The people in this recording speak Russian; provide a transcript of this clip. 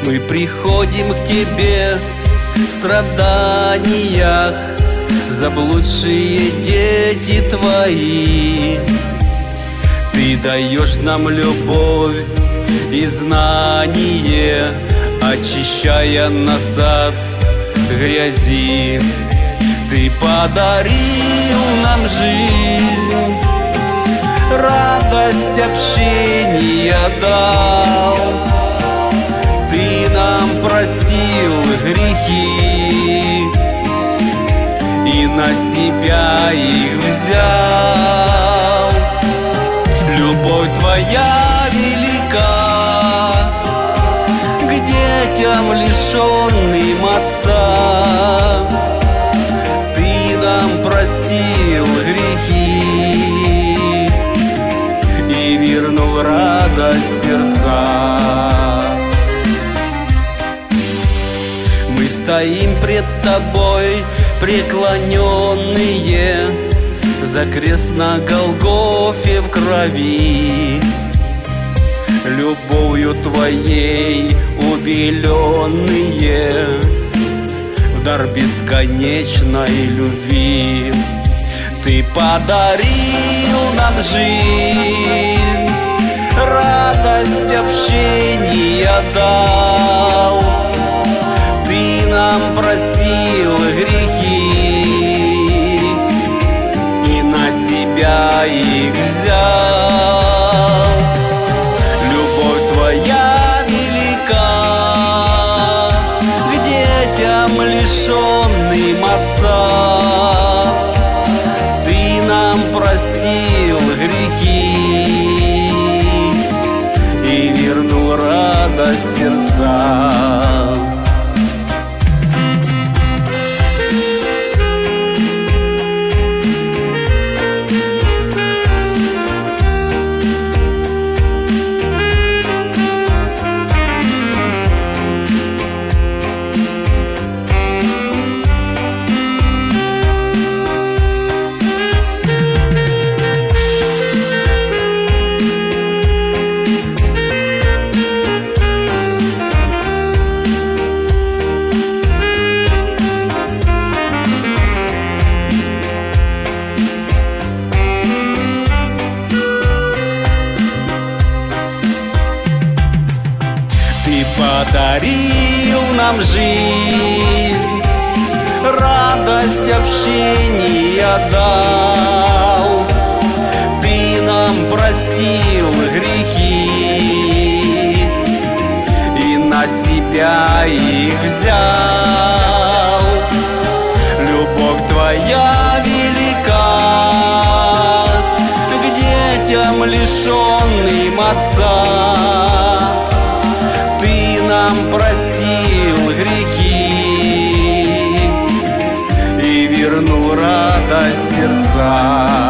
Мы приходим к Тебе в страданиях, заблудшие дети Твои. Ты даешь нам любовь и знание, очищая нас от грязи. Ты подарил нам жизнь, радость общения дал. Ты нам простил грехи и на себя их взял. Любовь Твоя велика к детям, лишенным отца. Ты нам простил грехи и вернул радость сердца. Мы стоим пред Тобой преклоненные, за крест на Голгофе в крови. Любовью Твоей убеленные в дар бесконечной любви. Ты подарил нам жизнь, радость общения дал. Ты нам простил грехи и на себя их взял. Любовь Твоя велика к детям, лишенным отца. Ты нам простил грехи и вернул радость сердца. Ты подарил нам жизнь, радость общения дал. Ты нам простил грехи и на себя их взял. Любовь Твоя велика к детям, лишенным отца. Ты нам простил грехи и вернул радость сердца.